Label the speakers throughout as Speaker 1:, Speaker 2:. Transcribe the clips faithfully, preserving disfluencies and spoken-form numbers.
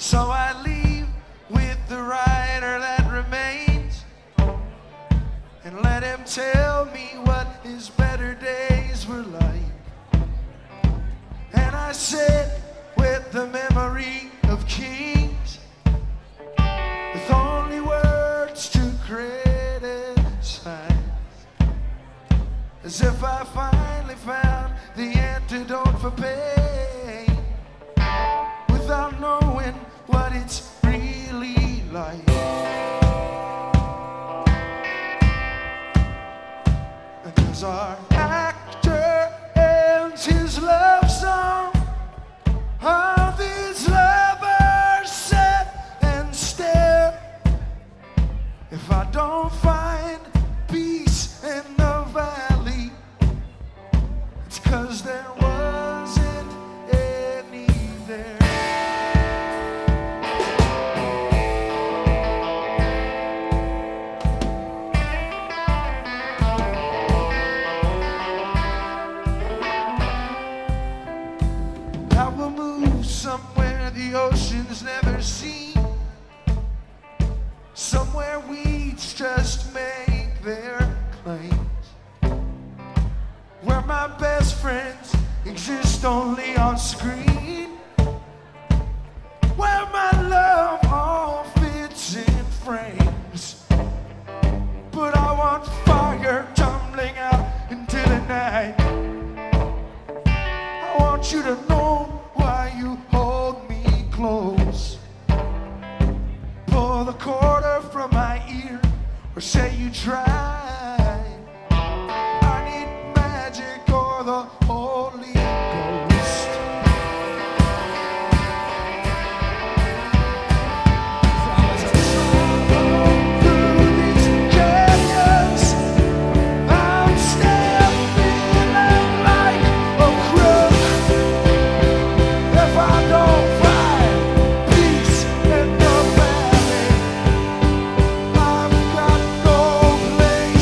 Speaker 1: So I leave with the writer that remains and let him tell me what his better days were like. And I sit with the memory of kings with only words to criticize, as if I finally found the antidote for pain without knowing what it's really like. Because our actor ends his love song, all these lovers sit and stare. If I don't find peace in the valley, it's 'cause there wasn't any there. I will move somewhere the ocean's never seen, somewhere weeds just make their claims, where my best friends exist only on screen, where my love all fits in frames. But I want fire tumbling out into the night. I want you to know why you hold me close. Pull the quarter from my ear or say you tried. I need magic or the Holy Ghost. As I travel through these canyons, I'm still feeling like a crook. If I don't find peace in the valley, I've got no place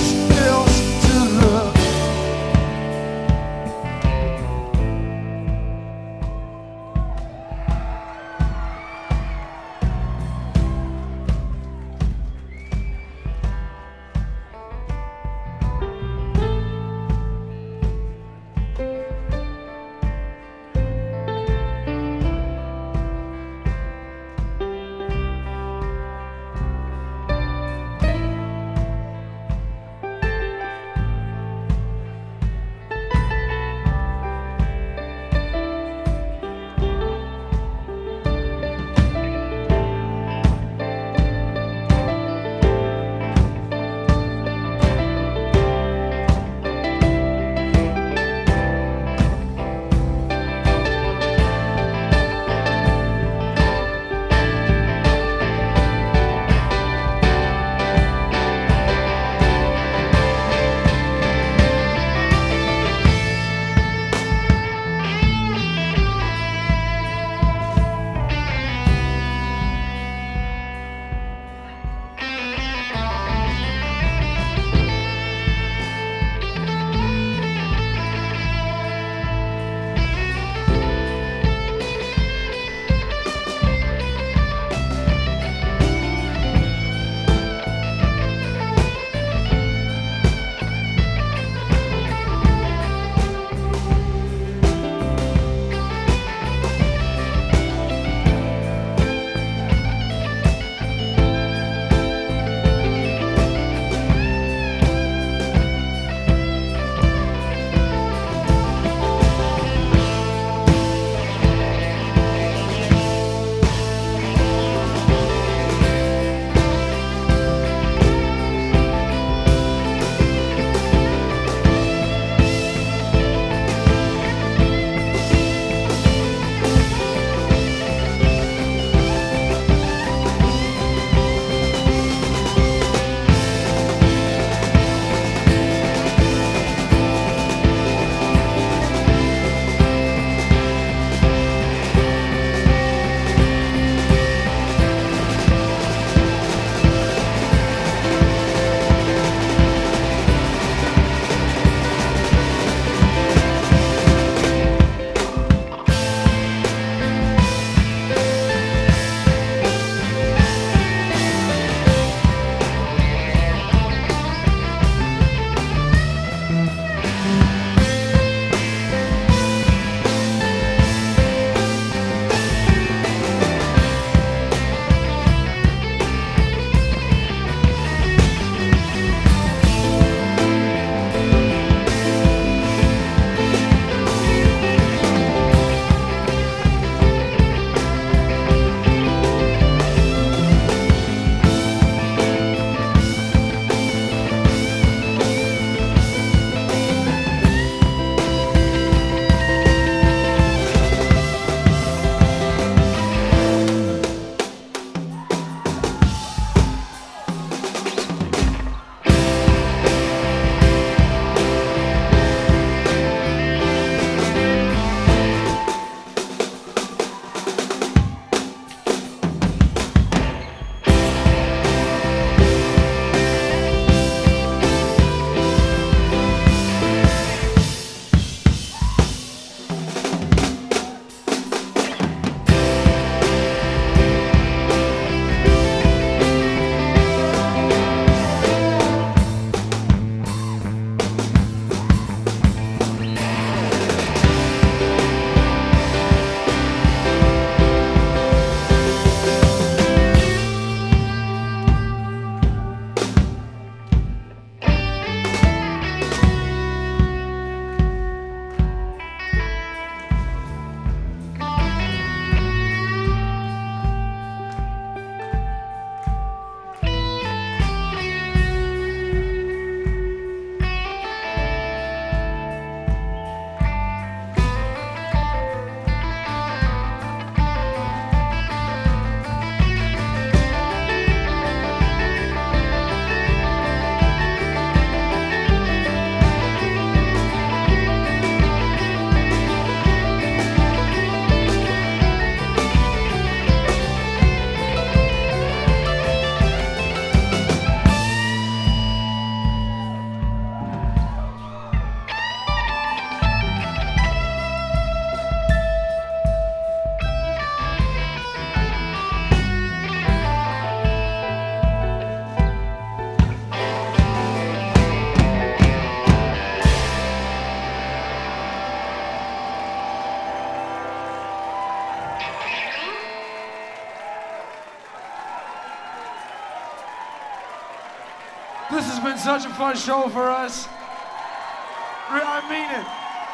Speaker 1: This has been such a fun show for us. I mean it.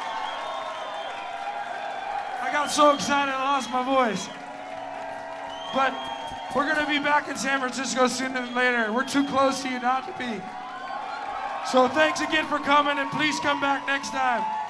Speaker 1: I got so excited I lost my voice. But we're gonna be back in San Francisco sooner than later. We're too close to you not to be. So thanks again for coming, and please come back next time.